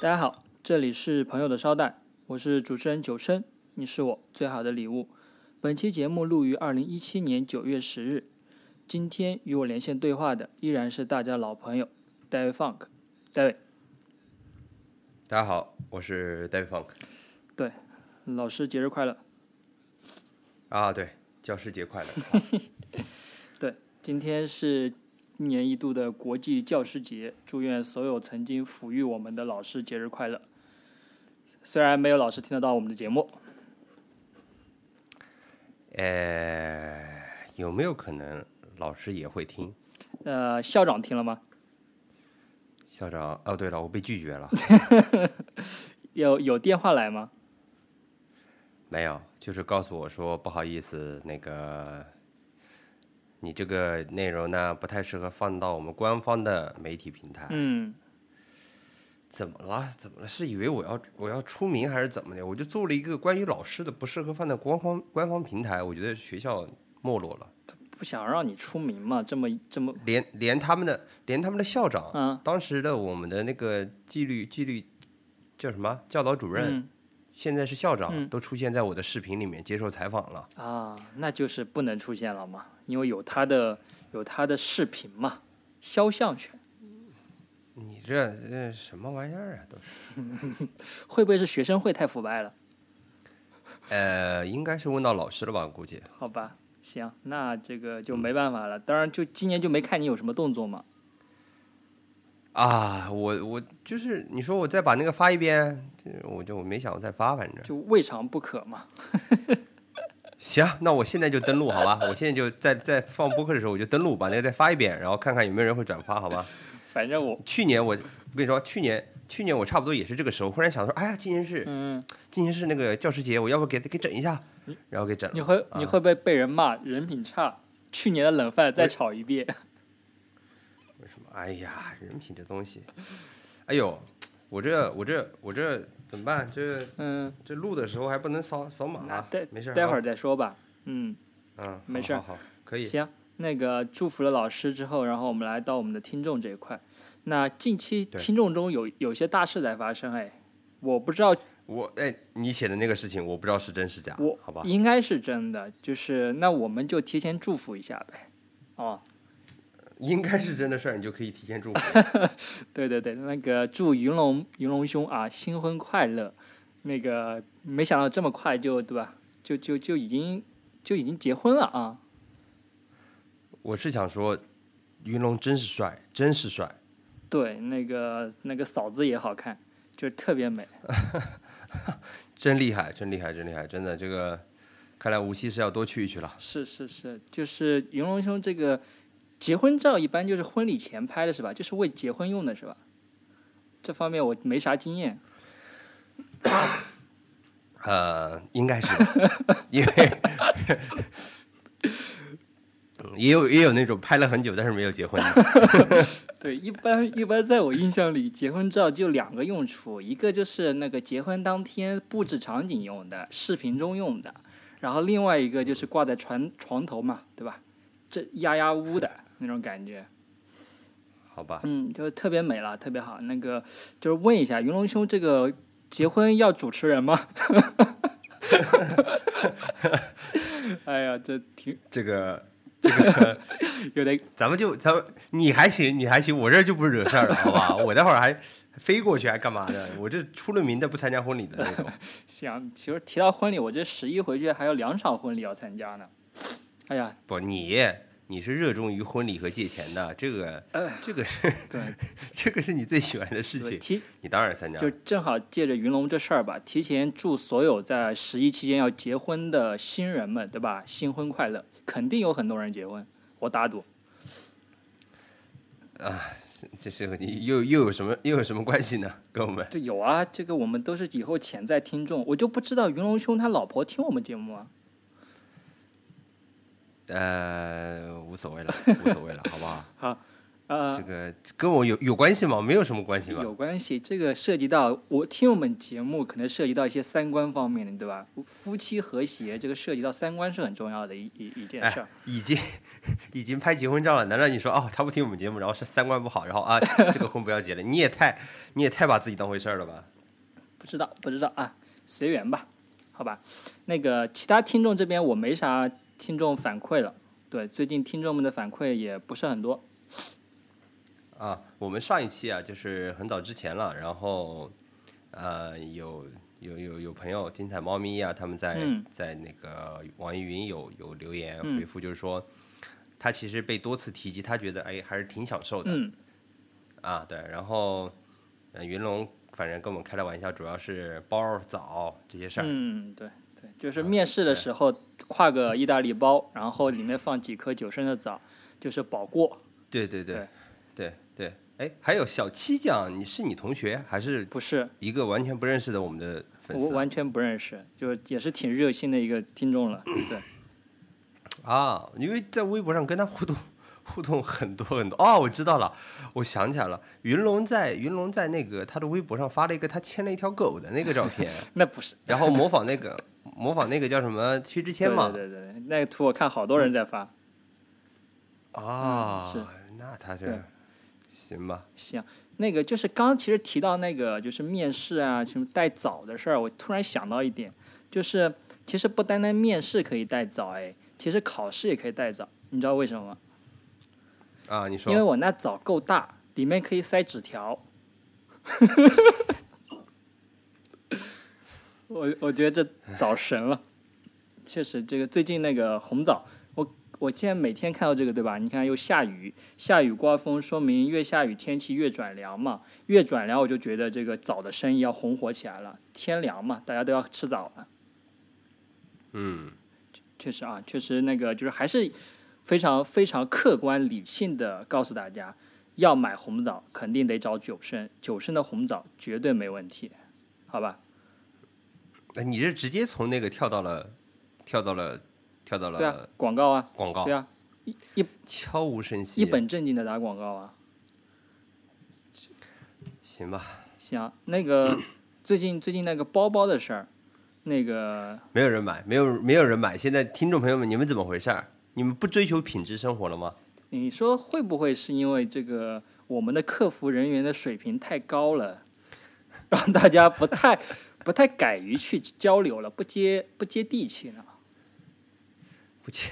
大家好，这里是朋友的捎带，我是主持人九生，你是我最好的礼物。本期节目录于2017年9月10日。今天与我连线对话的依然是大家老朋友 David Funk。David， 大家好，我是 David Funk。 对，老师节日快乐。 啊，对，教师节快乐。 对，今天是一年一度的国际教师节，祝愿所有曾经抚育我们的老师节日快乐。虽然没有老师听得到我们的节目， 有没有可能老师也会听？ 校长听了吗？ 校长，哦，对了，我被拒绝了。 有电话来吗？ 没有，就是告诉我说不好意思，你这个内容呢不太适合放到我们官方的媒体平台。怎么了？是以为我要出名还是怎么的？我就做了一个关于老师的不适合放在官方平台，我觉得学校没落了。 不想让你出名嘛，这么连他们的校长，当时的我们的那个纪律叫什么教导主任，现在是校长，都出现在我的视频里面接受采访了啊，那就是不能出现了嘛，因为有他的视频嘛，肖像权。 你这什么玩意儿啊？都是会不会是学生会太腐败了？ 应该是问到老师了吧，我估计。 好吧，行，那这个就没办法了。当然，就今年就没看你有什么动作嘛。 啊，我就是你说我再把那个发一遍，我没想再发，反正就未尝不可嘛。 行，那我现在就登录好吧？我现在就在放播客的时候我就登录，把那个再发一遍，然后看看有没有人会转发，好吧？ 反正去年我跟你说，去年我差不多也是这个时候，忽然想说，哎呀，今年是那个教师节，我要不给整一下，然后给整了。 你会不会被人骂人品差？去年的冷饭再炒一遍。 为什么？哎呀，人品这东西，哎呦，我这怎么办？这录的时候还不能扫码，没事， 待会儿再说吧。没事， 好，可以。 行，那个祝福了老师之后，然后我们来到我们的听众这一块。那近期听众中有些大事在发生，我不知道。 你写的那个事情，我不知道是真是假，好吧？ 应该是真的，就是那我们就提前祝福一下呗。哦， 应该是真的事儿，你就可以提前祝福。 对，那个祝云龙兄啊新婚快乐。那个没想到这么快就对吧？就已经结婚了啊！ 我是想说，云龙真是帅，真是帅。 对，那个嫂子也好看，就是特别美。 真厉害，真的，这个看来无锡是要多去一去了。 是，就是云龙兄这个结婚照一般就是婚礼前拍的是吧？就是为结婚用的是吧？这方面我没啥经验。 应该是吧，因为也有那种拍了很久但是没有结婚的。 对，一般在我印象里，结婚照就两个用处，一个就是那个结婚当天布置场景用的，视频中用的，然后另外一个就是挂在床头嘛，对吧？这压屋的那种感觉。 好吧。 就特别美了，特别好。那个就是问一下云龙兄，这个结婚要主持人吗？哎呀，这个有点， 咱们你还行，我这就不是惹事儿了，好吧？我待会儿还飞过去还干嘛的？我这出了名的不参加婚礼的那种。 行，其实提到婚礼，我这11回去还有2场婚礼要参加呢。哎呀， 不，你是热衷于婚礼和借钱的，这个是对， 这个是你最喜欢的事情，你当然参加。 就正好借着云龙这事儿吧，提前祝所有在11期间要结婚的新人们，对吧？新婚快乐，肯定有很多人结婚，我打赌。 啊，这是又有什么关系呢？跟我们？ 对，有啊，这个我们都是以后潜在听众，我就不知道云龙兄他老婆听我们节目啊。 无所谓了，好不好？ 好， 这个跟我有关系吗？没有什么关系吧？ 有关系，这个涉及到我听我们节目，可能涉及到一些三观方面的，对吧？夫妻和谐，这个涉及到三观是很重要的一件事儿。 已经拍结婚照了，难道你说他不听我们节目，然后是三观不好，然后这个婚不要结了？你也太把自己当回事儿了吧？ 不知道啊，随缘吧，好吧。那个其他听众这边我没啥听众反馈了，对，最近听众们的反馈也不是很多。 我们上一期就是很早之前了，然后有朋友精彩猫咪他们在那个网易云有留言回复，就是说他其实被多次提及，他觉得还是挺享受的。对，然后云龙反正跟我们开了玩笑，主要是包枣这些事儿。 对，就是面试的时候挎个意大利包，然后里面放几颗9升的枣，就是保过。 对，还有小七酱，你同学还是不是一个完全不认识的我们的粉丝？ 我完全不认识，就也是挺热心的一个听众了。对因为在微博上跟他互动很多很多。我知道了，我想起来了，云龙在那个他的微博上发了一个他牵了一条狗的那个照片。 那不是， 然后模仿那个叫什么薛之谦嘛？ 对，那个图我看好多人在发。是， 那他这行吧？ 行，那个就是刚其实提到那个就是面试什么带枣的事儿，我突然想到一点，就是其实不单单面试可以带枣，其实考试也可以带枣，你知道为什么吗？ 你说。 因为我那枣够大，里面可以塞纸条。我觉得这枣神了，确实，这个最近那个红枣，我现在每天看到这个，对吧？你看又下雨刮风，说明越下雨天气越转凉嘛，越转凉我就觉得这个枣的生意要红火起来了。天凉嘛，大家都要吃枣了。确实那个就是还是非常非常客观理性的告诉大家，要买红枣肯定得找9升，9升的红枣绝对没问题，好吧？ 你是直接从那个跳到了对啊，广告对啊， 悄无声息， 一本正经的打广告啊。 行吧。 行，那个最近那个包包的事儿，那个没有人买，没有人买。现在听众朋友们，你们怎么回事？你们不追求品质生活了吗？ 你说会不会是因为这个我们的客服人员的水平太高了，让大家不太敢于去交流了，不接地气呢？ 不接。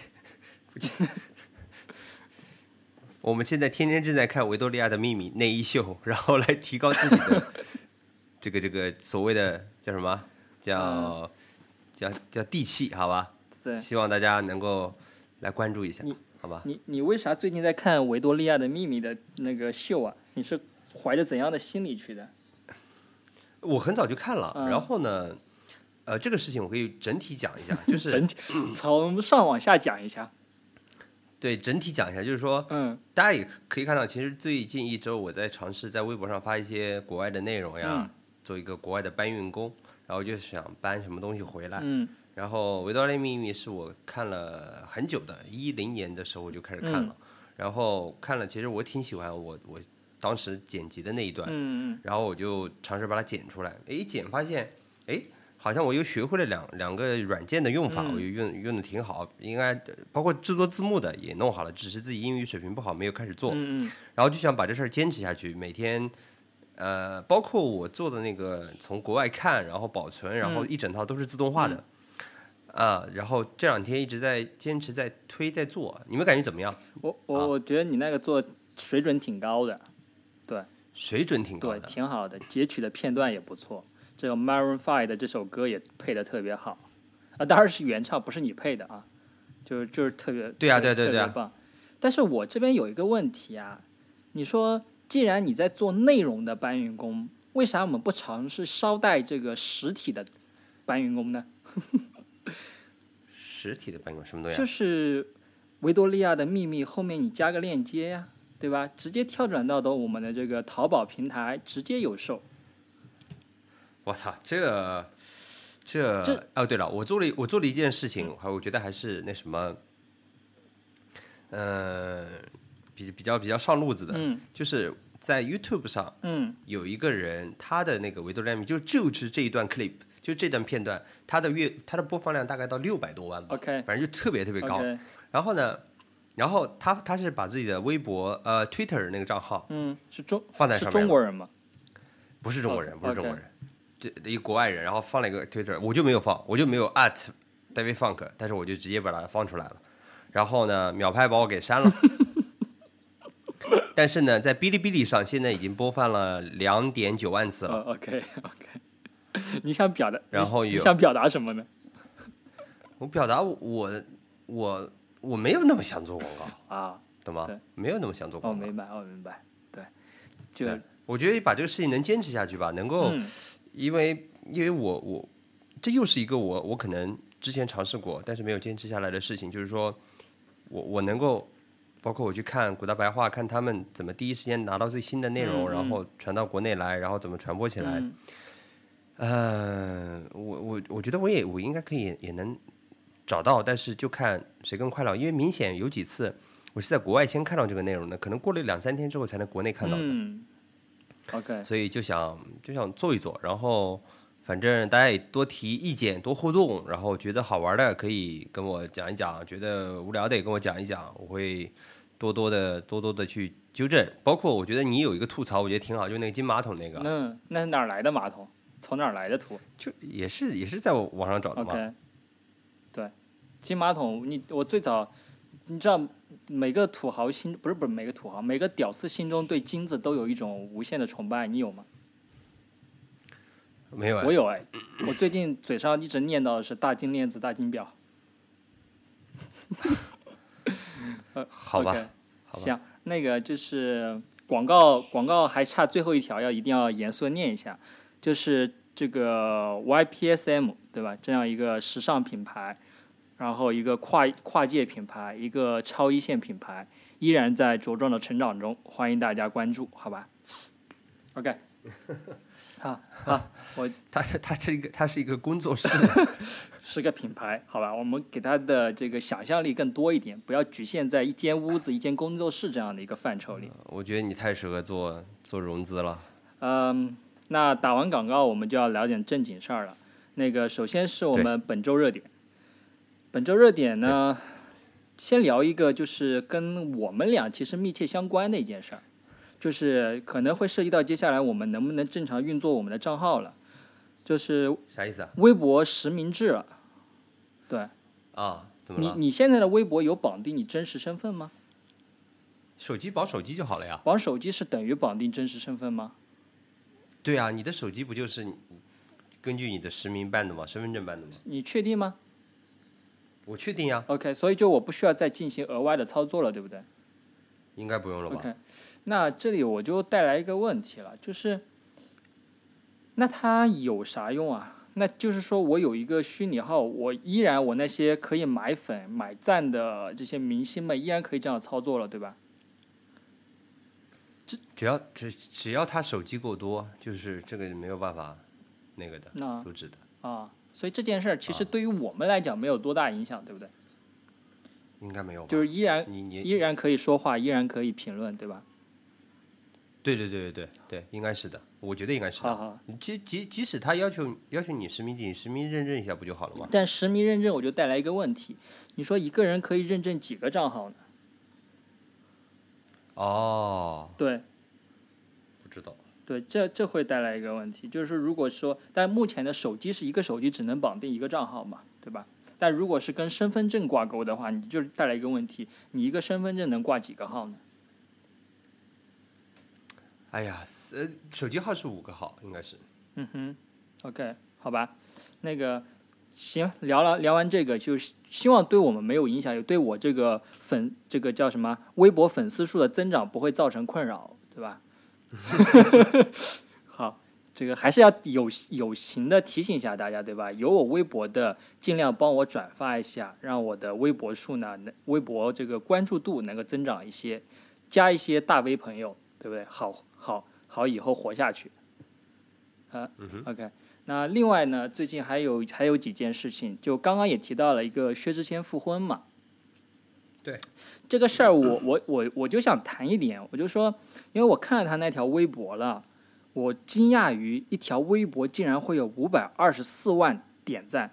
我们现在天天正在看维多利亚的秘密内衣秀，然后来提高自己的这个所谓的叫什么叫地气，好吧？ 对， 希望大家能够来关注一下，好吧？ 你为啥最近在看维多利亚的秘密的那个秀啊？你是怀着怎样的心理去的？ 我很早就看了，然后呢，这个事情我可以整体讲一下，就是整体从上往下讲一下。 对，整体讲一下，就是说，大家也可以看到，其实最近1周我在尝试在微博上发一些国外的内容呀，做一个国外的搬运工，然后就想搬什么东西回来。然后《维多利亚秘密》是我看了很久的，10年的时候我就开始看了，然后看了，其实我挺喜欢我当时剪辑的那一段，然后我就尝试把它剪出来，剪发现，好像我又学会了两个软件的用法，我又用的挺好，应该包括制作字幕的也弄好了，只是自己英语水平不好，没有开始做，然后就想把这事儿坚持下去，每天，包括我做的那个从国外看，然后保存，然后一整套都是自动化的，然后这2天一直在坚持在推在做，你们感觉怎么样？ 我觉得你那个做水准挺高的，对， 水准挺高的， 对，挺好的，截取的片段也不错。这个 Maroon 5的这首歌也配的特别好，当然是原唱，不是你配的啊，就是特别对啊， 特别棒。但是我这边有一个问题啊，你说既然你在做内容的搬运工，为啥我们不尝试捎带这个实体的搬运工呢？ 实体的搬运工什么东西？ 就是维多利亚的秘密后面你加个链接呀，对吧？直接跳转到我们的这个淘宝平台，直接有售。 我操，这对了，我做了一件事情，我觉得还是那什么， 比较上路子的，就是在 YouTube 上，有一个人他的那个维度量就是这一段 clip， 就这段片段，他的播放量大概到600多万吧，反正就特别特别高。然后呢，他是把自己的微博Twitter 那个账号，放在上面， 是中国人吗？ 不是中国人，不是中国人，这一个国外人，然后放了一个 Twitter， 我就没有放，我就没有 @David Funk， 但是我就直接把它放出来了。然后呢，秒拍把我给删了。但是呢，在哔哩哔哩上现在已经播放了2.9万次了。 OK， 你想表达？ 然后你想表达什么呢？ 我表达我没有那么想做广告啊， 懂吗？没有那么想做广告。 明白。 对，我觉得把这个事情能坚持下去吧，能够，因为我这又是一个我可能之前尝试过，但是没有坚持下来的事情，就是说我能够。包括我去看古大白话，看他们怎么第一时间拿到最新的内容，然后传到国内来，然后怎么传播起来。我觉得我应该可以也能找到，但是就看谁更快了。因为明显有几次我是在国外先看到这个内容的，可能过了2-3天之后才能国内看到的。 OK， 所以就想做一做，然后反正大家也多提意见，多互动，然后觉得好玩的可以跟我讲一讲，觉得无聊的也跟我讲一讲，我会多多的去纠正。包括我觉得你有一个吐槽，我觉得挺好，就那个金马桶那个。 那是哪儿来的马桶？从哪儿来的图？ 就也是在网上找的嘛。 OK， 对，金马桶，我最早，你知道每个土豪心不是每个土豪，每个屌丝心中对金子都有一种无限的崇拜，你有吗？ 没有。 我有我最近嘴上一直念叨的是大金链子、大金表。 好吧。 Okay， 行，那个就是广告还差最后一条，一定要严肃的念一下，就是这个 YPSM 对吧？这样一个时尚品牌，然后一个跨界品牌，一个超一线品牌，依然在茁壮的成长中，欢迎大家关注，好吧 ？OK。好， 它是一个工作室， 是个品牌，好吧？我们给它的这个想象力更多一点，不要局限在一间屋子、一间工作室这样的一个范畴里。 我觉得你太适合做融资了。 那打完广告，我们就要聊点正经事儿了。那个，首先是我们本周热点。本周热点呢，先聊一个，就是跟我们俩其实密切相关的一件事儿。就是可能会涉及到接下来我们能不能正常运作我们的账号了，就是啥意思啊？ 微博实名制了，对。 怎么了？ 你现在的微博有绑定你真实身份吗？ 手机绑手机就好了呀。 绑手机是等于绑定真实身份吗？ 对啊，你的手机不就是根据你的实名办的吗？身份证办的吗？ 你确定吗？ 我确定呀。 OK， 所以就我不需要再进行额外的操作了，对不对？ 应该不用了吧 ？OK， 那这里我就带来一个问题了，就是那它有啥用啊？那就是说我有一个虚拟号，我那些可以买粉买赞的这些明星们依然可以这样操作了，对吧？ 只要他手机够多，就是这个没有办法那个的阻止的所以这件事儿其实对于我们来讲没有多大影响，对不对？ 应该没有吧， 就是依然可以说话，依然可以评论，对吧？ 对，应该是的，我觉得应该是的。 好， 即使他要求你实名认证一下不就好了吗？ 但实名认证我就带来一个问题，你说一个人可以认证几个账号呢？对， 不知道。 对，这会带来一个问题，就是说如果说，但目前的手机是一个手机只能绑定一个账号嘛，对吧？但如果是跟身份证挂钩的话，你就带来一个问题，你一个身份证能挂几个号呢？ 哎呀，手机号是5个号，应该是。 OK， 好吧，那个行，聊完这个，就是希望对我们没有影响，也对我这个这个叫什么微博粉丝数的增长不会造成困扰，对吧？好。这个还是要有形的提醒一下大家，对吧？有我微博的，尽量帮我转发一下，让我的微博数呢，微博这个关注度能够增长一些，加一些大 V 朋友，对不对？好以后活下去。OK。那另外呢，最近还有几件事情，就刚刚也提到了一个薛之谦复婚嘛。 对， 这个事儿我就想谈一点，我就说，因为我看了他那条微博了，我惊讶于一条微博竟然会有524万点赞。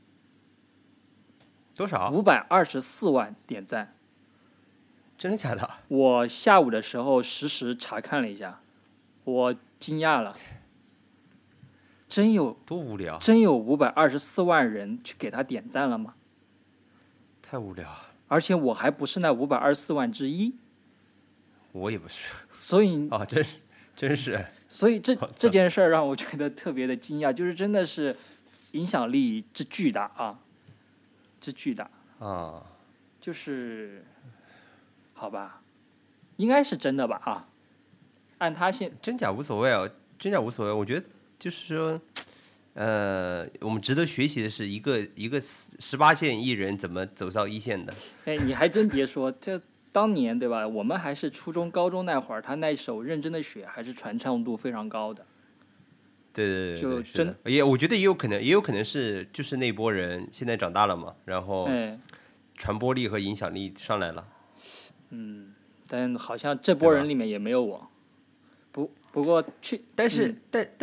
多少 ？524万点赞。 真的假的？ 我下午的时候实时查看了一下，我惊讶了，真有多无聊， 真有524万人去给他点赞了吗？ 太无聊。 而且我还不是那524万之一， 我也不是。 所以哦，真是。 所以这件事儿让我觉得特别的惊讶，就是真的是影响力之巨大啊，之巨大啊， 就是好吧，应该是真的吧啊，按他真假无所谓啊，真假无所谓。我觉得就是说，我们值得学习的是一个18线艺人怎么走到1线的。 哎，你还真别说，这当年对吧？我们还是初中、高中那会儿，他那首《认真的雪》还是传唱度非常高的。 对， 就真我觉得也有可能是就是那波人现在长大了嘛，然后传播力和影响力上来了。 但好像这波人里面也没有我。不过但是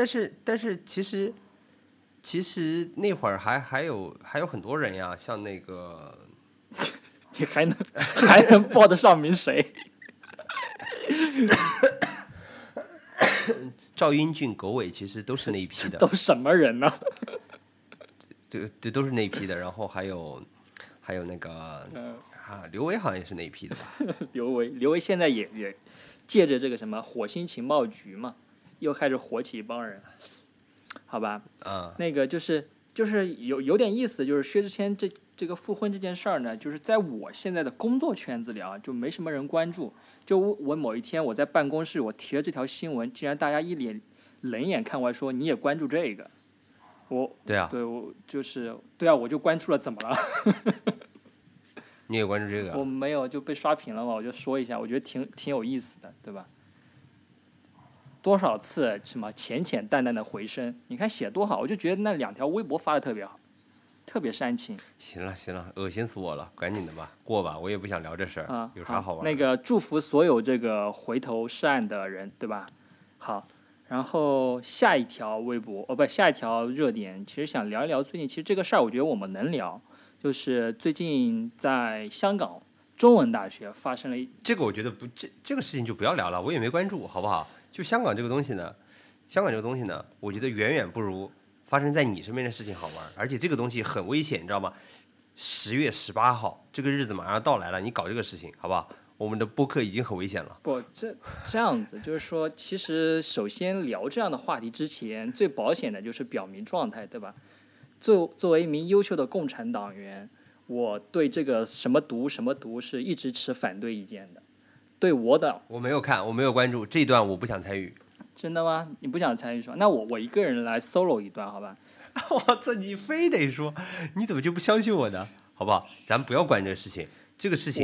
其实那会儿还有很多人呀，像那个你还能报得上名谁？ 赵英俊、狗尾其实都是那一批的。 都什么人呢？ 对，都是那一批的。然后还有那个刘维好像也是那一批的吧？ 刘维现在也借着这个什么火星情报局嘛，又开始火起一帮人，好吧？那个就是有点意思，就是薛之谦这个复婚这件事儿呢，就是在我现在的工作圈子里啊，就没什么人关注。就我某一天我在办公室，我提了这条新闻，竟然大家一脸冷眼看我说你也关注这个？对我就是对啊，我就关注了，怎么了？ 你也关注这个？ 我没有，就被刷屏了嘛，我就说一下，我觉得挺有意思的，对吧？多少次什么浅浅淡淡的回声，你看写多好，我就觉得那2条微博发的特别好，特别煽情。 行了，恶心死我了，赶紧的吧，过吧，我也不想聊这事儿有啥好玩的？ 那个祝福所有这个回头是岸的人，对吧？好，然后下一条微博下一条热点，其实想聊一聊最近，其实这个事儿我觉得我们能聊。就是最近在香港中文大学发生了这个，我觉得这个事情就不要聊了，我也没关注，好不好？就香港这个东西呢，我觉得远远不如发生在你身边的事情好玩，而且这个东西很危险，你知道吗？10月18号这个日子马上到来了，你搞这个事情，好不好？我们的播客已经很危险了。 不，这样子，就是说，其实首先聊这样的话题之前，最保险的就是表明状态，对吧？作为一名优秀的共产党员，我对这个什么毒是一直持反对意见的。对我没有看，我没有关注这一段，我不想参与。 真的吗？你不想参与是吧？那我一个人来 solo 一段，好吧？ 我操，你非得说，你怎么就不相信我呢？好不好？咱们不要管这个事情，这个事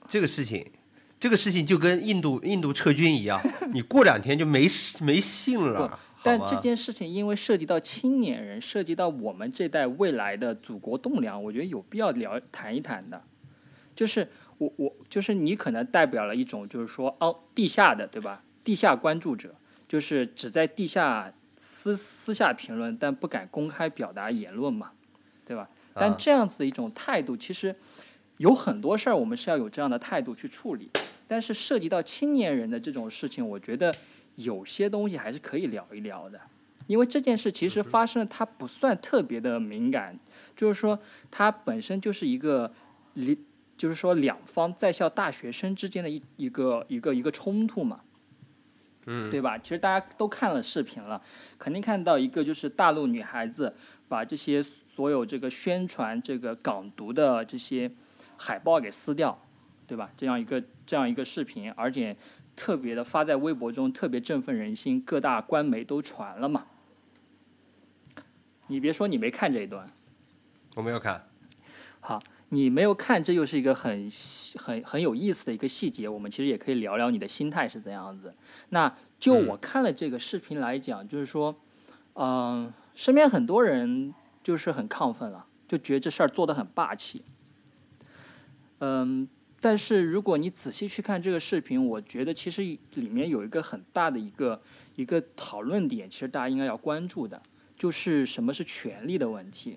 情就跟印度撤军一样，你过2天就没信了。 但这件事情因为涉及到青年人，涉及到我们这代未来的祖国栋梁，我觉得有必要谈一谈的。就是就是你可能代表了一种就是说地下的，对吧？地下关注者，就是只在地下私下评论，但不敢公开表达言论嘛，对吧？但这样子的一种态度，其实有很多事儿我们是要有这样的态度去处理。但是涉及到青年人的这种事情，我觉得有些东西还是可以聊一聊的，因为这件事其实发生了，它不算特别的敏感，就是说它本身就是一个，就是说2方在校大学生之间的一个冲突嘛，对吧？其实大家都看了视频了，肯定看到一个就是大陆女孩子把这些所有这个宣传这个港独的这些海报给撕掉，对吧？这样一个视频，而且特别的发在微博中，特别振奋人心，各大官媒都传了嘛。你别说你没看这一段， 我没有看。 好，你没有看，这又是一个很有意思的一个细节。我们其实也可以聊聊你的心态是怎样子。那就我看了这个视频来讲，就是说，身边很多人就是很亢奋了，就觉得这事儿做得很霸气。 但是如果你仔细去看这个视频，我觉得其实里面有一个很大的一个讨论点，其实大家应该要关注的，就是什么是权利的问题。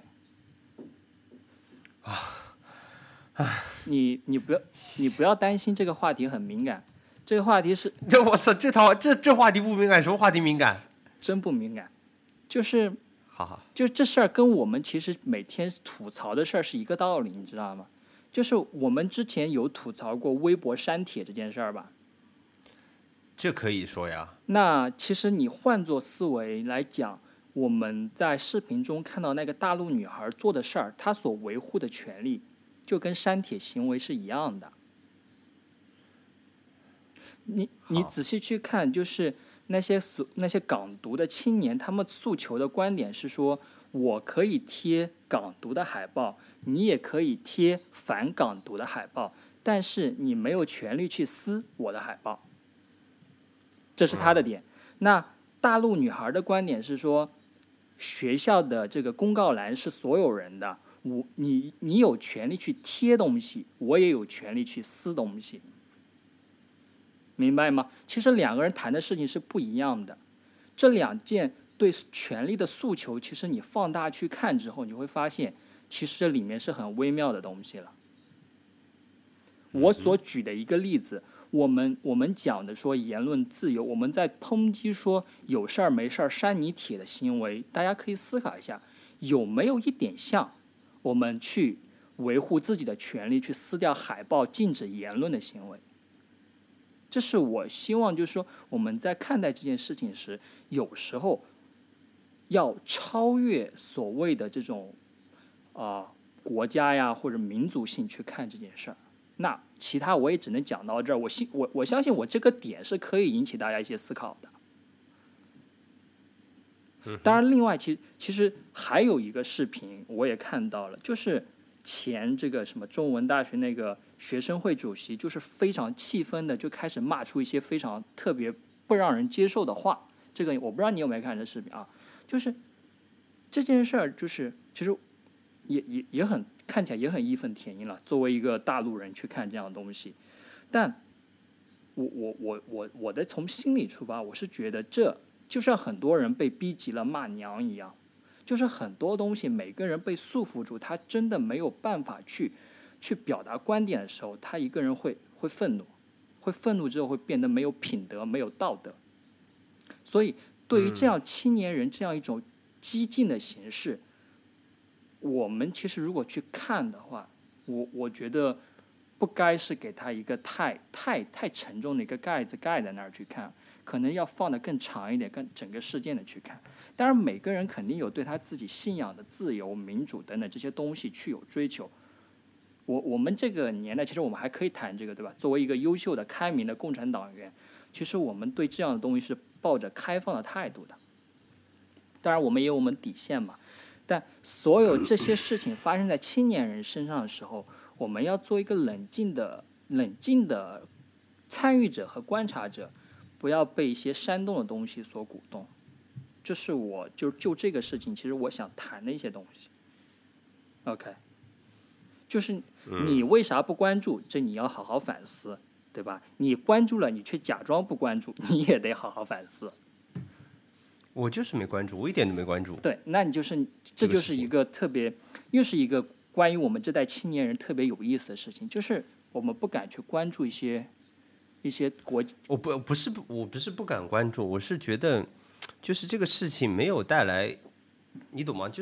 你不要担心这个话题很敏感，这个话题是我操，这话题不敏感，什么话题敏感？ 真不敏感，就是好， 就这事儿跟我们其实每天吐槽的事儿是一个道理，你知道吗？就是我们之前有吐槽过微博删帖这件事儿吧？ 这可以说呀。 那其实你换做思维来讲，我们在视频中看到那个大陆女孩做的事儿，她所维护的权利，就跟删帖行为是一样的。你仔细去看，就是那些港独的青年，他们诉求的观点是说，我可以贴港独的海报，你也可以贴反港独的海报，但是你没有权利去撕我的海报，这是他的点。那大陆女孩的观点是说，学校的这个公告栏是所有人的，你有权利去贴东西，我也有权利去撕东西，明白吗？其实两个人谈的事情是不一样的，这两件对权利的诉求，其实你放大去看之后，你会发现，其实这里面是很微妙的东西了。我所举的一个例子，我们讲的说言论自由，我们在抨击说有事儿没事儿删你帖的行为，大家可以思考一下，有没有一点像我们去维护自己的权利，去撕掉海报、禁止言论的行为？这是我希望，就是说我们在看待这件事情时，有时候要超越所谓的这种国家呀或者民族性去看这件事儿。那其他我也只能讲到这儿。我相信我这个点是可以引起大家一些思考的。当然，另外其实还有一个视频我也看到了，就是前这个什么中文大学那个学生会主席，就是非常气愤的就开始骂出一些非常特别不让人接受的话。这个我不知道你有没有看这视频啊？就是这件事儿，就是其实也很看起来也很义愤填膺了。作为一个大陆人去看这样的东西，但我的从心理出发，我是觉得这就像很多人被逼急了骂娘一样。就是很多东西，每个人被束缚住，他真的没有办法去表达观点的时候，他一个人会愤怒，会愤怒之后会变得没有品德、没有道德。所以，对于这样青年人这样一种激进的形式，我们其实如果去看的话，我觉得不该是给他一个太沉重的一个盖子盖在那儿去看，可能要放得更长一点，更整个事件的去看。当然，每个人肯定有对他自己信仰的自由、民主等等这些东西去有追求。我们这个年代，其实我们还可以谈这个，对吧？作为一个优秀的、开明的共产党员，其实我们对这样的东西是抱着开放的态度的。当然，我们也有我们底线嘛。但所有这些事情发生在青年人身上的时候，我们要做一个冷静的参与者和观察者，不要被一些煽动的东西所鼓动。这是我就这个事情，其实我想谈的一些东西。OK， 就是你为啥不关注？这你要好好反思，对吧？你关注了，你却假装不关注，你也得好好反思。 我就是没关注，我一点都没关注。 对，那你这就是一个特别，又是一个关于我们这代青年人特别有意思的事情，就是我们不敢去关注一些国。 我不是不敢关注，我是觉得。就是这个事情没有带来，你懂吗？就是，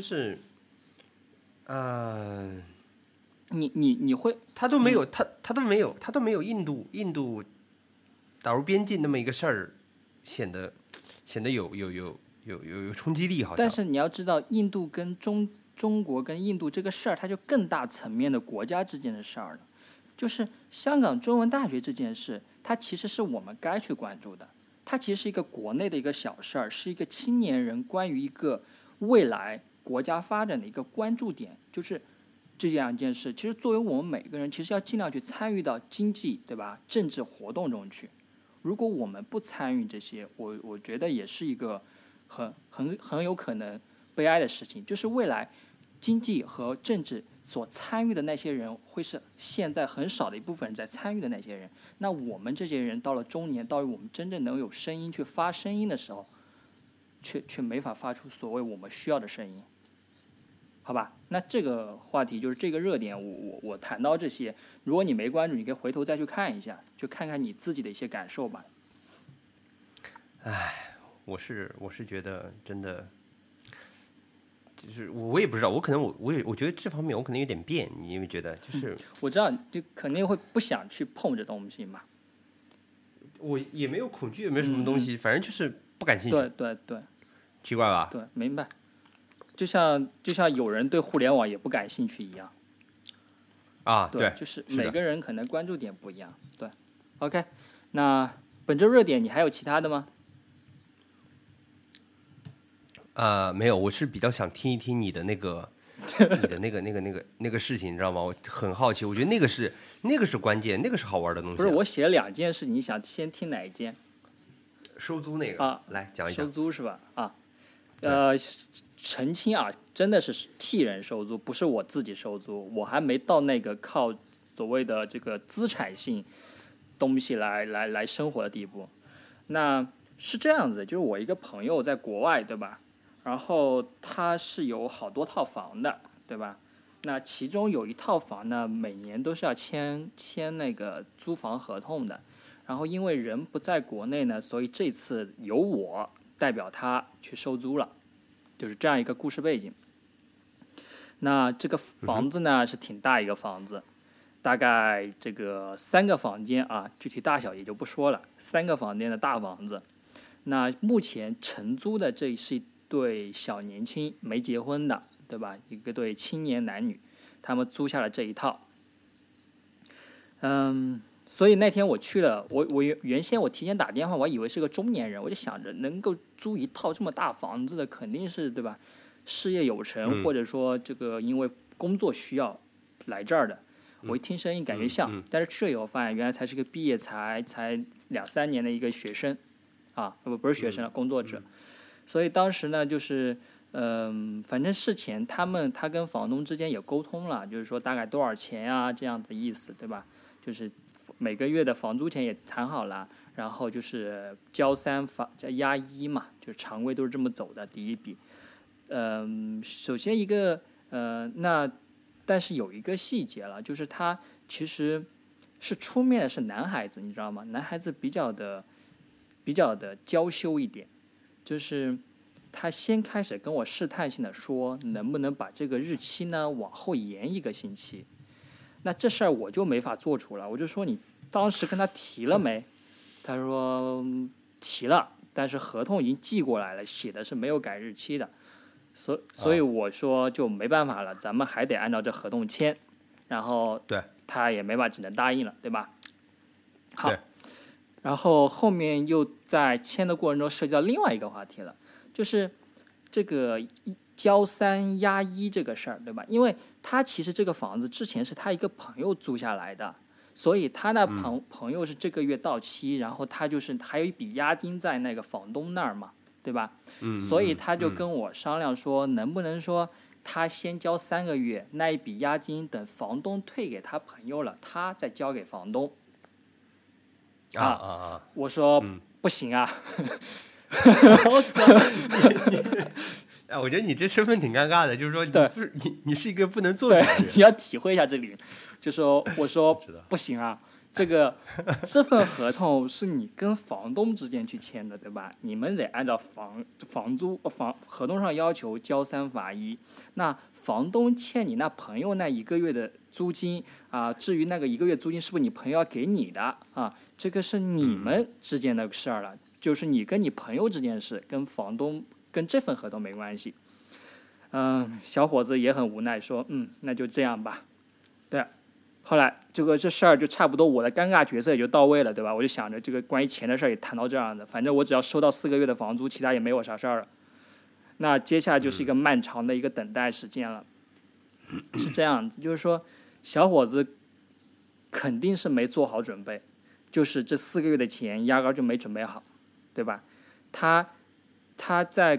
你会， 他都没有，他都没有印度打入边境那么一个事儿，显得有冲击力，好像。 但是你要知道，印度跟中国跟印度这个事儿，它就更大层面的国家之间的事儿了。就是香港中文大学这件事，它其实是我们该去关注的。它其实是一个国内的一个小事儿，是一个青年人关于一个未来国家发展的一个关注点，就是这样一件事。其实作为我们每个人，其实要尽量去参与到经济，对吧？政治活动中去。如果我们不参与这些，我觉得也是一个很有可能悲哀的事情。就是未来经济和政治所参与的那些人会是现在很少的一部分人在参与的那些人。那我们这些人到了中年，到我们真正能有声音去发声音的时候，却没法发出所谓我们需要的声音。好吧，那这个话题就是这个热点，我谈到这些，如果你没关注，你可以回头再去看一下，就看看你自己的一些感受吧。 我是觉得真的，就是我也不知道，我可能我觉得这方面我可能有点变，你有没有觉得？就是我知道，就肯定会不想去碰这东西嘛。 我也没有恐惧，也没有什么东西，反正就是不感兴趣。 对， 奇怪吧？ 对，明白。就像有人对互联网也不感兴趣一样。 啊， 对，就是每个人可能关注点不一样。对 ，OK， 那本周热点你还有其他的吗？ 没有，我是比较想听一听你的那个那个事情，你知道吗？我很好奇，我觉得那个是关键，那个是好玩的东西。 不是，我写了2件事，你想先听哪一件？ 收租那个来讲一讲。 收租是吧？澄清啊，真的是替人收租，不是我自己收租，我还没到那个靠所谓的这个资产性东西来生活的地步。那是这样子，就是我一个朋友在国外，对吧？然后他是有好多套房的，对吧？那其中有一套房呢，每年都是要签那个租房合同的。然后因为人不在国内呢，所以这次由我代表他去收租了，就是这样一个故事背景。那这个房子呢是挺大一个房子，大概这个3个房间啊，具体大小也就不说了，3个房间的大房子。那目前承租的这是一对小年轻没结婚的，对吧？一个对青年男女，他们租下了这一套。所以那天我去了，我原先我提前打电话，我以为是个中年人，我就想着能够租一套这么大房子的，肯定是对吧？事业有成，或者说这个因为工作需要来这儿的。我一听声音感觉像，但是去了以后发现原来才是个毕业才2-3年的一个学生，啊，不是学生了，工作者。所以当时呢，就是反正事前他跟房东之间也沟通了，就是说大概多少钱啊这样的意思，对吧？就是每个月的房租钱也谈好了，然后就是交3加押1嘛，就是常规都是这么走的。第一笔，首先一个那但是有一个细节了，就是他其实是出面的是男孩子，你知道吗？男孩子比较的娇羞一点，就是他先开始跟我试探性的说，能不能把这个日期呢往后延1个星期。那这事儿我就没法做出了，我就说你当时跟他提了没？他说提了，但是合同已经寄过来了，写的是没有改日期的，所以我说就没办法了，咱们还得按照这合同签，然后他也没法，只能答应了，对吧？好，然后后面又在签的过程中涉及到另外一个话题了，就是这个交3押1这个事儿，对吧？因为他其实这个房子之前是他一个朋友租下来的，所以他那朋友是这个月到期，然后他就是还有一笔押金在那个房东那儿嘛，对吧？所以他就跟我商量说，能不能说他先交3个月，那一笔押金等房东退给他朋友了，他再交给房东。我说不行啊。 我觉得你这身份挺尴尬的，就是说你是一个不能做主的人， 你要体会一下这里，就说我说不行啊，这份合同是你跟房东之间去签的，对吧？你们得按照房租合同上要求交3罚1，那房东欠你那朋友那1个月的租金啊，至于那个1个月租金是不是你朋友要给你的啊？这个是你们之间的事儿了，就是你跟你朋友之间的事，跟房东跟这份合同没关系。小伙子也很无奈说，那就这样吧。对，后来这事儿就差不多，我的尴尬角色也就到位了，对吧？我就想着这个关于钱的事儿也谈到这样的，反正我只要收到4个月的房租，其他也没有啥事儿了。那接下来就是一个漫长的一个等待时间了。是这样子，就是说小伙子肯定是没做好准备，就是这4个月的钱压根儿就没准备好，对吧？他在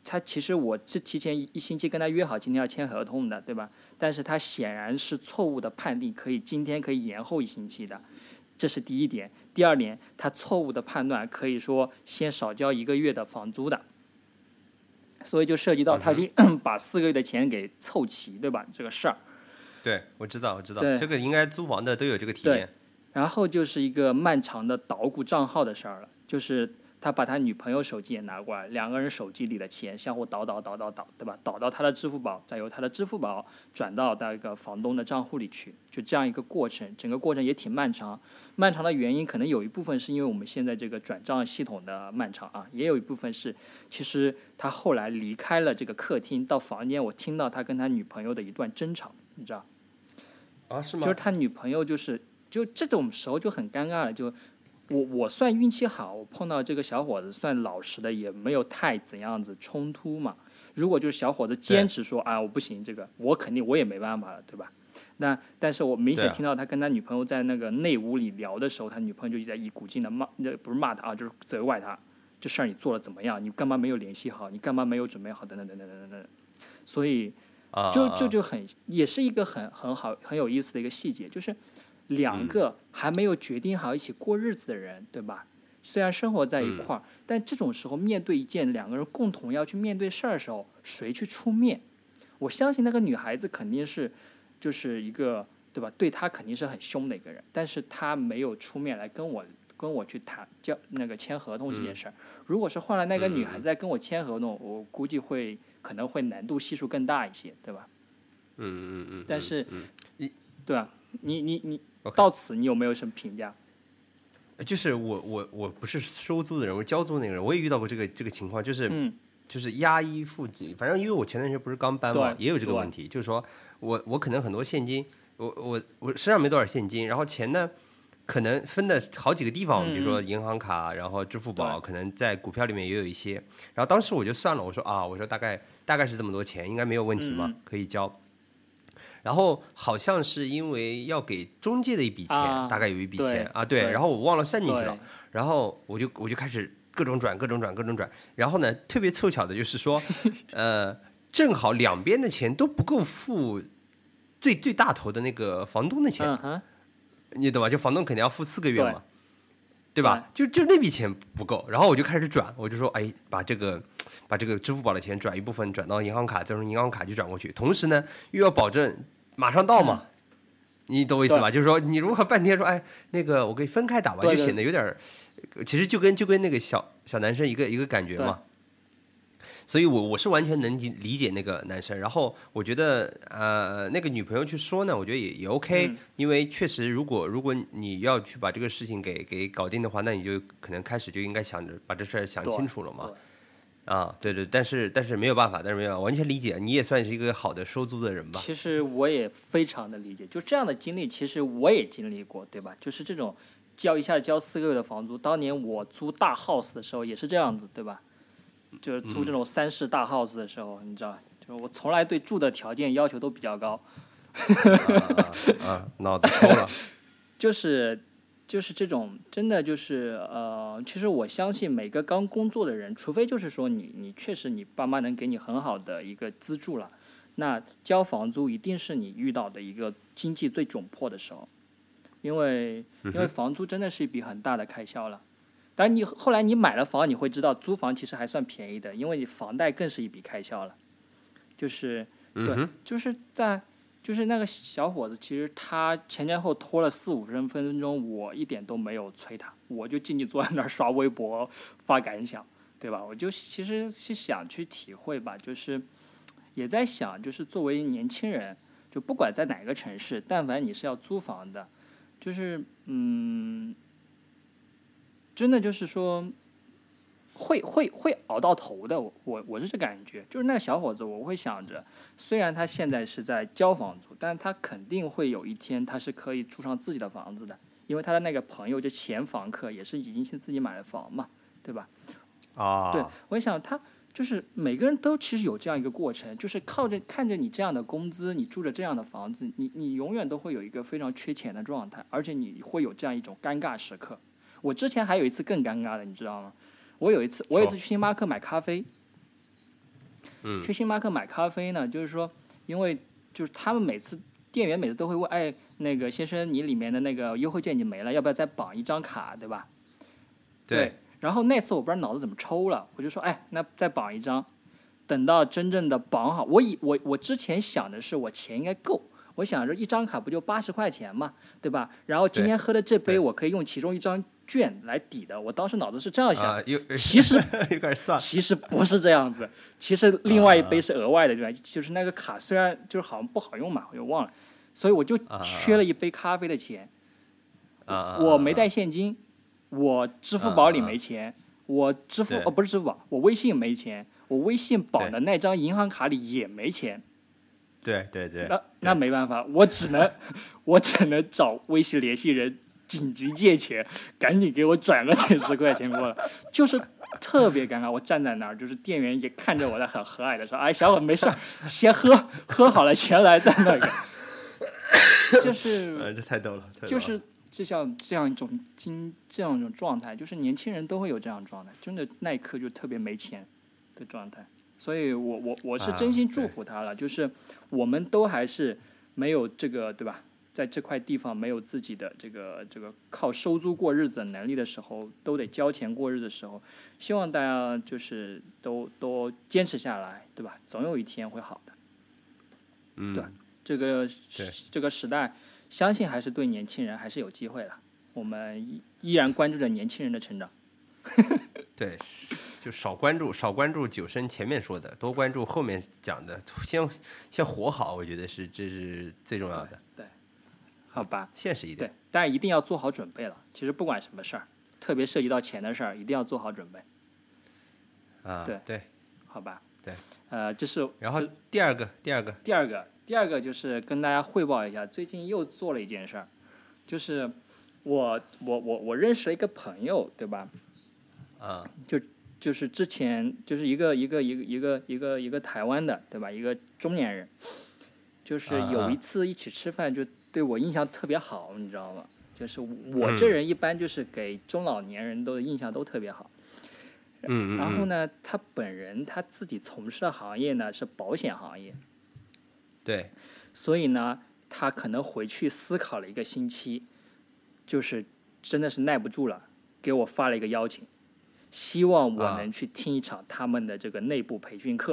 他其实我是提前一星期跟他约好今天要签合同的，对吧？但是他显然是错误的判定，今天可以延后一星期的，这是第一点。第二点，他错误的判断可以说先少交1个月的房租的，所以就涉及到他去把4个月的钱给凑齐，对吧？这个事儿。 对，我知道，这个应该租房的都有这个体验。 然后就是一个漫长的捣鼓账号的事儿了，就是他把他女朋友手机也拿过来，2个人手机里的钱相互导，对吧？导到他的支付宝，再由他的支付宝转到那个房东的账户里去，就这样一个过程。整个过程也挺漫长，漫长的原因可能有一部分是因为我们现在这个转账系统的漫长啊，也有一部分是其实他后来离开了这个客厅到房间，我听到他跟他女朋友的一段争吵，你知道？ 啊，是吗？ 就是他女朋友就这种时候就很尴尬了，就我算运气好，我碰到这个小伙子算老实的，也没有太怎样子冲突嘛。如果就是小伙子坚持说啊我不行，这个我也没办法了，对吧？但是我明显听到他跟他女朋友在那个内屋里聊的时候，他女朋友就在一股劲的不是骂他啊，就是责怪他，这事儿你做的怎么样？你干嘛没有联系好？你干嘛没有准备好？等等等等等等等。所以就也是一个很好很有意思的一个细节，就是2个还没有决定好一起过日子的人，对吧？虽然生活在一块儿，但这种时候面对一件2个人共同要去面对事儿的时候，谁去出面？我相信那个女孩子肯定是就是一个对吧？对她肯定是很凶的一个人，但是她没有出面来跟我去谈签合同这件事儿。如果是换了那个女孩子在跟我签合同，我估计可能会难度系数更大一些，对吧？但是对吧？你到此你有没有什么评价？ 就是我不是收租的人，我是交租那个人，我也遇到过这个情况，就是押一付几，反正因为我前段时间不是刚搬嘛，也有这个问题，就是说我可能很多现金，我身上没多少现金，然后钱呢可能分的好几个地方，比如说银行卡，然后支付宝，可能在股票里面也有一些，然后当时我就算了，我说大概是这么多钱，应该没有问题嘛，可以交。然后好像是因为要给中介的一笔钱，大概有一笔钱对，然后我忘了算进去了，然后我就开始各种转，然后呢，特别凑巧的就是说，正好2边的钱都不够付最大头的那个房东的钱，你懂吧？就房东肯定要付4个月嘛，对吧？就那笔钱不够，然后我就开始转，我就说，哎，把这个支付宝的钱转一部分转到银行卡，再从银行卡就转过去，同时呢又要保证马上到嘛，你懂我意思吧？就是说你如果半天说，哎，那个我给分开打吧，就显得有点，其实就跟那个小男生一个感觉嘛。所以我是完全能理解那个男生，然后我觉得那个女朋友去说呢，我觉得也 OK，因为确实如果你要去把这个事情给搞定的话，那你就可能开始就应该想着把这事儿想清楚了嘛。对，但是没有办法，完全理解，你也算是一个好的收租的人吧。 其实我也非常的理解，就这样的经历，其实我也经历过，对吧？就是这种一下子交4个月的房租，当年我租大 house 的时候也是这样子，对吧？就是租这种3室大 house 的时候，你知道，就是我从来对住的条件要求都比较高。 脑子抽了。 就是这种真的就是其实我相信每个刚工作的人，除非就是说你确实你爸妈能给你很好的一个资助了，那交房租一定是你遇到的一个经济最窘迫的时候，因为房租真的是一笔很大的开销了。当然后来你买了房，你会知道租房其实还算便宜的，因为你房贷更是一笔开销了。就是对，就是那个小伙子，其实他前后拖了4-5分钟，我一点都没有催他，我就静静坐在那儿刷微博发感想，对吧？我就其实是想去体会吧，就是也在想，就是作为年轻人，就不管在哪个城市，但凡你是要租房的，就是真的就是说会熬到头的，我是这感觉。就是那个小伙子，我会想着，虽然他现在是在交房租，但他肯定会有一天他是可以住上自己的房子的，因为他的那个朋友就前房客也是已经自己买了房嘛，对吧？对，我想他就是每个人都其实有这样一个过程，就是看着你这样的工资，你住着这样的房子，你永远都会有一个非常缺钱的状态，而且你会有这样一种尴尬时刻。我之前还有一次更尴尬的，你知道吗？我有一次去星巴克买咖啡， 去星巴克买咖啡呢，就是说，因为就是他们店员每次都会问，哎，那个先生，你里面的那个优惠券已经没了，要不要再绑一张卡，对吧？对。然后那次我不知道脑子怎么抽了，我就说，哎，那再绑一张。等到真正的绑好，我之前想的是我钱应该够，我想着一张卡不就80块钱嘛，对吧？然后今天喝的这杯我可以用其中一张券来抵的，我当时脑子是这样想，其实有点算， 其实不是这样子，其实另外一杯是额外的，对吧？就是那个卡虽然就是好像不好用嘛，我又忘了，所以我就缺了一杯咖啡的钱，我没带现金，我支付宝里没钱，我不是支付宝，我微信没钱，我微信绑的那张银行卡里也没钱。 对， 那没办法，我只能找微信联系人紧急借钱，赶紧给我转个几十块钱过来，就是特别尴尬。我站在那儿，就是店员也看着我，很和蔼的说：“哎，小伙没事，先喝好了钱来再那个。”就是这太逗了， 就是这样一种状态，就是年轻人都会有这样的状态，真的那一刻就特别没钱的状态。所以我是真心祝福他了，就是我们都还是没有这个，对吧？在这块地方没有自己的这个靠收租过日子的能力的时候，都得交钱过日子的时候，希望大家就是都坚持下来，对吧？总有一天会好的。对，这个时代，相信还是对年轻人还是有机会的。我们依然关注着年轻人的成长。 对，就少关注九生前面说的，多关注后面讲的，先活好，我觉得这是最重要的。 对，好吧， 现实一点。 对，但是一定要做好准备了。其实不管什么事儿，特别涉及到钱的事儿，一定要做好准备。对，好吧， 对， 这是。 然后第二个就是跟大家汇报一下，最近又做了一件事儿，就是我认识了一个朋友，对吧？就是之前就是一个台湾的，对吧？一个中年人，就是有一次一起吃饭，就对我印象特别好，你知道吗？就是我这人一般就是给中老年人的印象都特别好。然后呢，他本人他自己从事的行业呢是保险行业。 对。 所以呢，他可能回去思考了1个星期，就是真的是耐不住了，给我发了一个邀请。希望我能去听一场他们的这个内部培训课。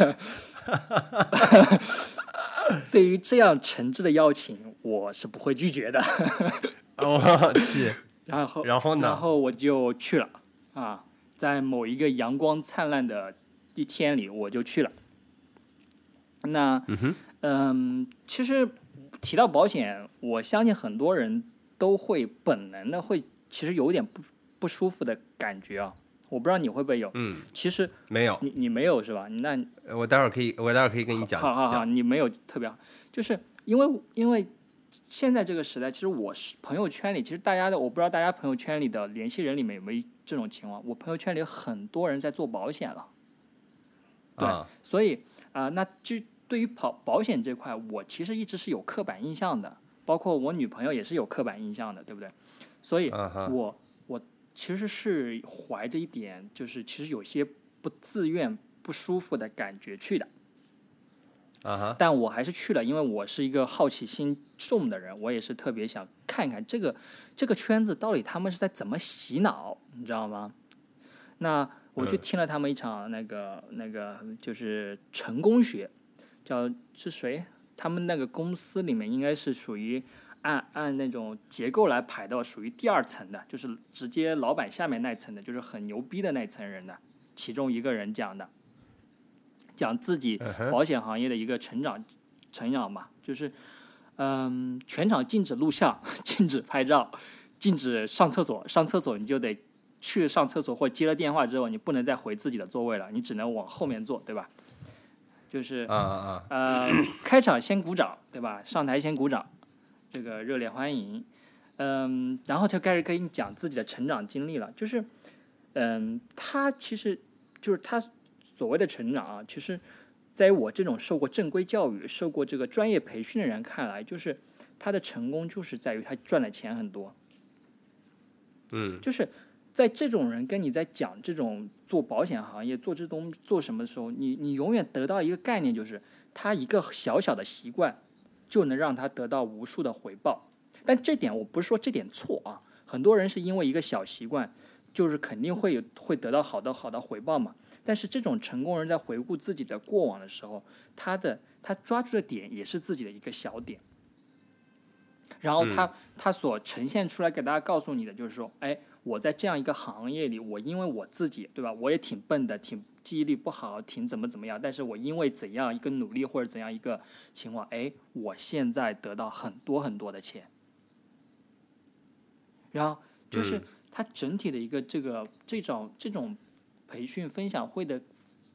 对于这样诚挚的邀请，我是不会拒绝的。 是。然后呢？ 然后我就去了在某一个阳光灿烂的一天里，我就去了。那其实提到保险，我相信很多人都会本能的其实有点不舒服的感觉啊。我不知道你会不会有，其实没有， 你没有是吧？那我待会儿可以跟你讲。 好，你没有特别好，就是因为现在这个时代，其实我是朋友圈里，其实我不知道大家朋友圈里的联系人里面有没有这种情况。我朋友圈里有很多人在做保险了，对，所以那就对于保险这块，我其实一直是有刻板印象的，包括我女朋友也是有刻板印象的，对不对？所以我其实是怀着一点，就是其实有些不自愿、不舒服的感觉去的。但我还是去了，因为我是一个好奇心重的人，我也是特别想看看这个圈子到底他们是在怎么洗脑，你知道吗？那我去听了他们一场那个就是成功学，是谁？他们那个公司里面应该是属于按那种结构来排到属于第2层的，就是直接老板下面那层的，就是很牛逼的那层人的其中一个人讲自己保险行业的一个成长嘛，就是全场禁止录像，禁止拍照，禁止上厕所你就得去上厕所，或接了电话之后你不能再回自己的座位了，你只能往后面坐，对吧？就是开场先鼓掌，对吧？上台先鼓掌，这个热烈欢迎。然后就开始跟你讲自己的成长经历了，就是他其实就是他所谓的成长其实在我这种受过正规教育、受过这个专业培训的人看来，就是他的成功就是在于他赚的钱很多。就是在这种人跟你在讲这种做保险行业做什么的时候，你永远得到一个概念，就是他一个小小的习惯就能让他得到无数的回报。但这点我不是说这点错啊，很多人是因为一个小习惯，就是肯定会得到好的回报嘛。但是这种成功人在回顾自己的过往的时候，他抓住的点也是自己的一个小点，然后他所呈现出来给大家告诉你的就是说，哎，我在这样一个行业里，我因为我自己对吧，我也挺笨的，挺记忆力不好，挺怎么样，但是我因为怎样一个努力或者怎样一个情况，哎，我现在得到很多很多的钱。然后就是它整体的一个这种培训分享会的，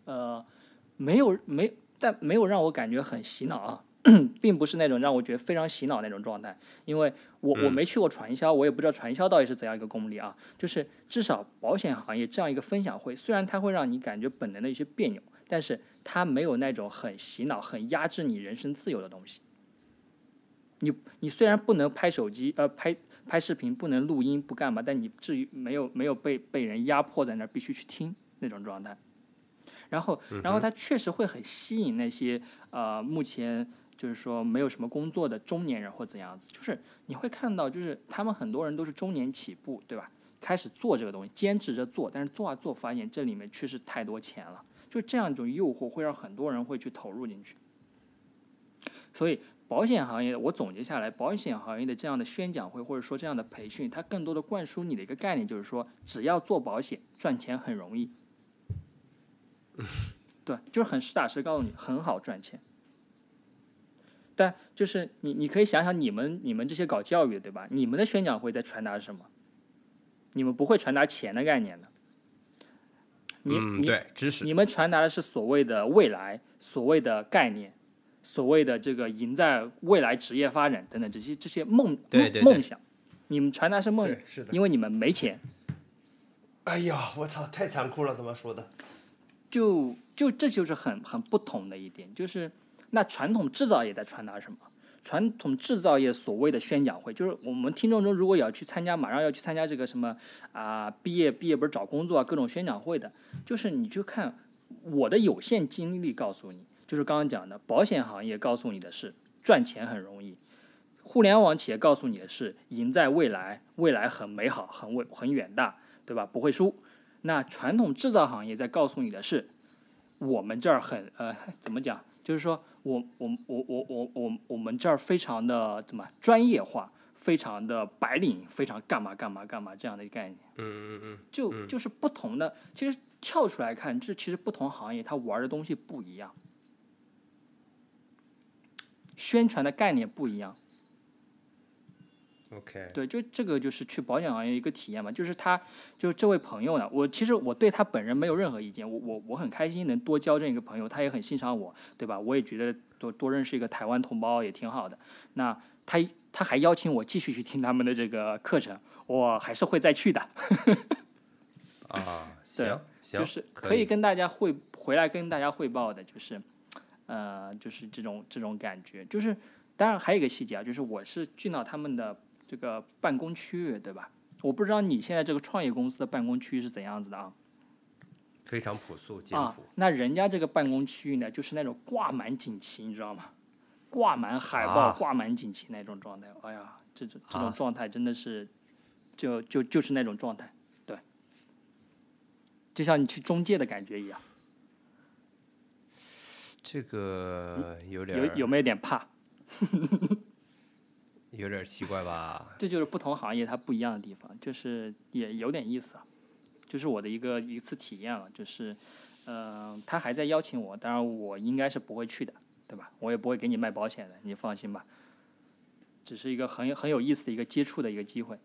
但没有让我感觉很洗脑啊，并不是那种让我觉得非常洗脑那种状态，因为我没去过传销，我也不知道传销到底是怎样一个功力啊。就是至少保险行业这样一个分享会，虽然它会让你感觉本能的一些别扭，但是它没有那种很洗脑、很压制你人身自由的东西。你虽然不能拍手机，拍视频，不能录音，不干嘛，但你至于没有被人压迫在那儿必须去听那种状态。然后它确实会很吸引那些目前就是说没有什么工作的中年人或怎样子，就是你会看到，就是他们很多人都是中年起步，对吧？开始做这个东西，坚持着做，但是做啊做，发现这里面确实太多钱了，就这样一种诱惑会让很多人会去投入进去。所以保险行业，我总结下来，保险行业的这样的宣讲会或者说这样的培训，它更多的灌输你的一个概念，就是说，只要做保险，赚钱很容易。对，就是很实打实告诉你，很好赚钱。但就是你可以想想你们这些搞教育的，对吧？你们的宣讲会在传达什么？你们不会传达钱的概念的。 对，知识。 你们传达的是所谓的未来，所谓的概念，所谓的这个赢在未来职业发展等等这些梦想。你们传达是梦， 是的， 因为你们没钱。 哎呀，我操，太残酷了，怎么说的？ 就这就是很不同的一点，就是那传统制造业在传达什么？传统制造业所谓的宣讲会，就是我们听众中如果要去参加，马上要去参加这个什么毕业不是找工作各种宣讲会的，就是你去看我的有限经历告诉你，就是刚刚讲的保险行业告诉你的是赚钱很容易，互联网企业告诉你的是赢在未来，未来很美好，很远大，对吧？不会输。那传统制造行业在告诉你的是，我们这儿很怎么讲？就是说我们这儿非常的专业化，非常的白领，非常干嘛这样的一个概念。就是不同的，其实跳出来看，这其实不同行业它玩的东西不一样，宣传的概念不一样。 OK， 对，就这个就是去保险行业一个体验嘛，就是就这位朋友呢，其实我对他本人没有任何意见，我很开心能多交这一个朋友，他也很欣赏我，对吧？我也觉得多认识一个台湾同胞也挺好的。那他还邀请我继续去听他们的这个课程，我还是会再去的。 行， 就是可以跟大家回来跟大家汇报的，就是这种感觉，就是当然还有一个细节啊，就是我是进到他们的这个办公区域，对吧？我不知道你现在这个创业公司的办公区域是怎样子的啊？ 非常朴素简朴。 那人家这个办公区域呢，就是那种挂满锦旗，你知道吗？挂满海报，挂满锦旗那种状态。哎呀，这种状态真的是，就是那种状态，对，就像你去中介的感觉一样。 这个有没有点怕？ 有点奇怪吧？ 这就是不同行业它不一样的地方，就是也有点意思啊。就是我的一次体验了，就是他还在邀请我，当然我应该是不会去的，对吧？我也不会给你卖保险的，你放心吧。只是一个很有意思的一个接触的一个机会。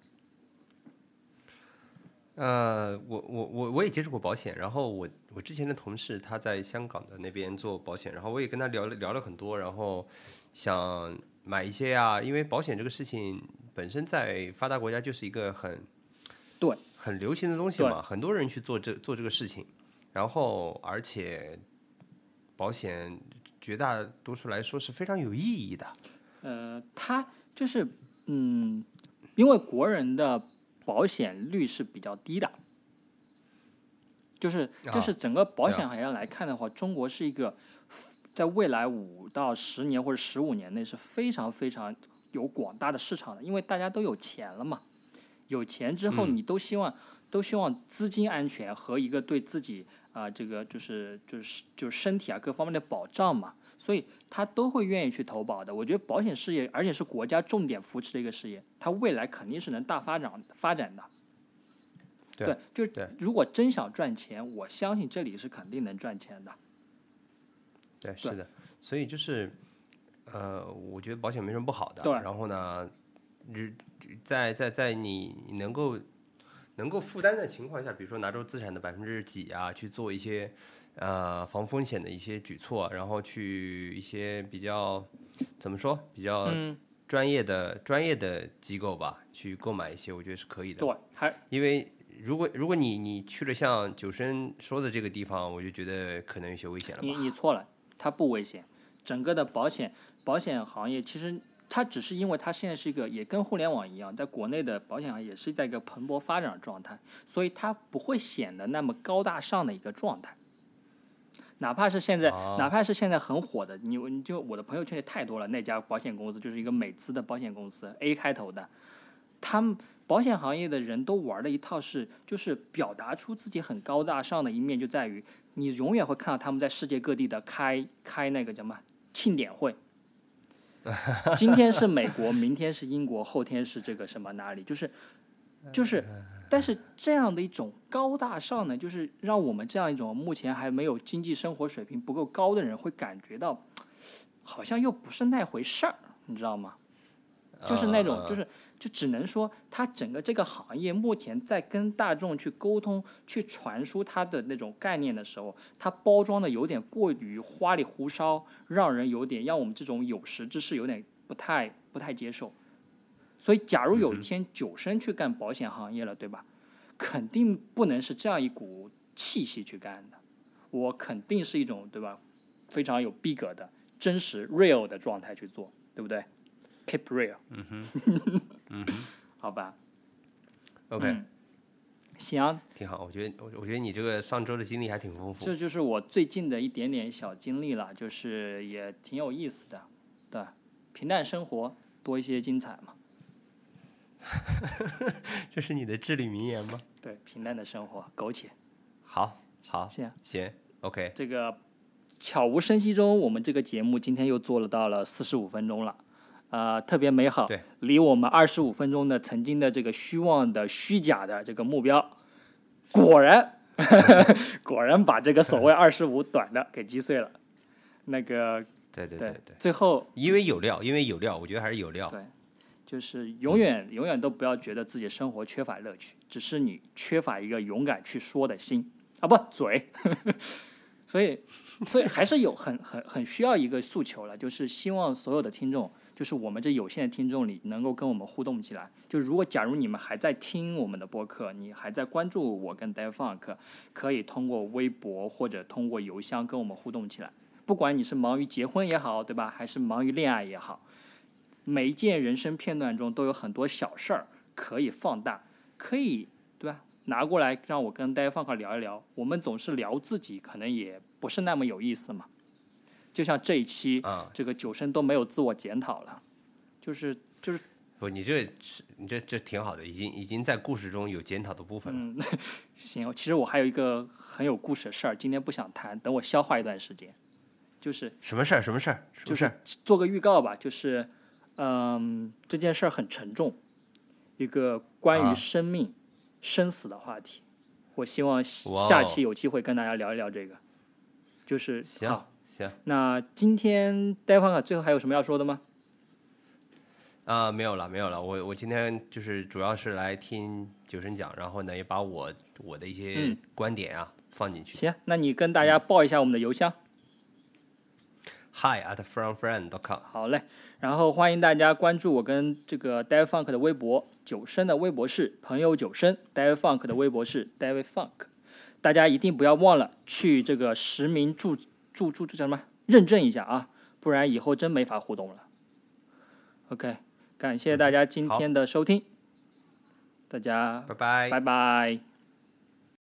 我也接触过保险，然后我之前的同事他在香港的那边做保险，然后我也跟他聊了很多，然后想买一些呀，因为保险这个事情本身在发达国家就是一个很流行的东西嘛，很多人去做这个事情，然后而且保险绝大多数来说是非常有意义的。 它就是因为国人的保险率是比较低的， 就是整个保险行业来看的话，中国是一个在未来5到10年或者15年内是非常非常有广大的市场的，因为大家都有钱了嘛，有钱之后你都希望资金安全和一个对自己这个就是身体各方面的保障嘛，所以他都会愿意去投保的。我觉得保险事业，而且是国家重点扶持的一个事业，它未来肯定是能大发展的。对，就是如果真想赚钱，我相信这里是肯定能赚钱的。 对，是的，所以就是我觉得保险没什么不好的。 对， 然后呢，在你能够负担的情况下，比如说拿出资产的几%去做一些防风险的一些举措，然后去一些比较怎么说比较专业的机构吧，去购买一些，我觉得是可以的。 对， 因为如果你去了像九生说的这个地方，我就觉得可能有些危险了吧。 你错了，它不危险。整个的保险行业其实它只是因为它现在是一个也跟互联网一样，在国内的保险行业也是在一个蓬勃发展的状态，所以它不会显得那么高大上的一个状态。哪怕是现在很火的，你就我的朋友圈里太多了，那家保险公司就是一个美资的保险公司 ，A 开头的，他们保险行业的人都玩的一套就是表达出自己很高大上的一面，就在于你永远会看到他们在世界各地的开那个叫什么庆典会。今天是美国，明天是英国，后天是这个什么哪里，就是但是这样的一种高大上呢，就是让我们这样一种目前还没有经济生活水平不够高的人会感觉到好像又不是那回事儿，你知道吗？就是那种就只能说它整个这个行业目前在跟大众去沟通去传输它的那种概念的时候，它包装的有点过于花里胡哨，让我们这种有识之士有点不太接受。所以假如有一天九生去干保险行业了，对吧？肯定不能是这样一股气息去干的，我肯定是一种对吧非常有逼格的真实 real 的状态去做，对不对？Keep real。好吧。 OK。 行， 挺好。我觉得你这个上周的经历还挺丰富。 这就是我最近的一点点小经历了，就是也挺有意思的。对，平淡生活多一些精彩嘛。 这是你的至理名言吗？ 对，平淡的生活，苟且。 好， 行 ，OK。 这个悄无声息中，我们这个节目今天又做到了45分钟了，特别美好， 对， 离我们25分钟的曾经的这个虚妄的虚假的这个目标，果然把这个所谓25短的给击碎了。那个， 对， 最后因为有料，我觉得还是有料。 对，就是永远都不要觉得自己生活缺乏乐趣，只是你缺乏一个勇敢去说的心嘴。所以还是有很需要一个诉求了，就是希望所有的听众，就是我们这有限的听众里，能够跟我们互动起来。就假如你们还在听我们的播客，你还在关注我跟 David Funk， 可以通过微博或者通过邮箱跟我们互动起来。不管你是忙于结婚也好，对吧？还是忙于恋爱也好，每一件人生片段中都有很多小事儿可以放大，可以对吧？拿过来让我跟David Funk聊一聊。我们总是聊自己，可能也不是那么有意思嘛。就像这一期，这个九生都没有自我检讨了，就是不，你这挺好的，已经在故事中有检讨的部分了。 行，其实我还有一个很有故事的事儿，今天不想谈，等我消化一段时间。就是什么事儿？ 就是做个预告吧，就是这件事儿很沉重，一个关于生命、生死的话题。我希望下期有机会跟大家聊一聊这个。就是行。 那今天David Funk最后还有什么要说的吗？ 没有了。我今天就是主要是来听九生讲，然后呢也把我的一些观点放进去。 行，那你跟大家报一下我们的邮箱。 hi@fromfriend.com。 好嘞，然后欢迎大家关注我跟这个 David Funk 的微博，九生的微博是朋友九生， David Funk 的微博是 David Funk。 大家一定不要忘了去这个实名注叫什么认证一下啊，不然以后真没法互动了。 OK， 感谢大家今天的收听，大家拜拜。 拜拜。